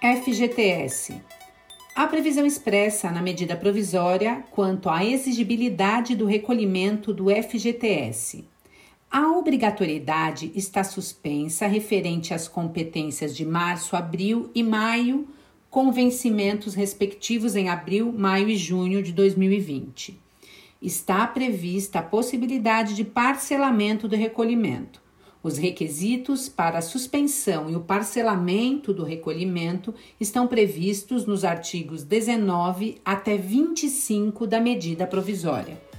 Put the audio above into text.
FGTS. A previsão expressa na medida provisória quanto à exigibilidade do recolhimento do FGTS. A obrigatoriedade está suspensa referente às competências de março, abril e maio, com vencimentos respectivos em abril, maio e junho de 2020. Está prevista a possibilidade de parcelamento do recolhimento. Os requisitos para a suspensão e o parcelamento do recolhimento estão previstos nos artigos 19 até 25 da medida provisória.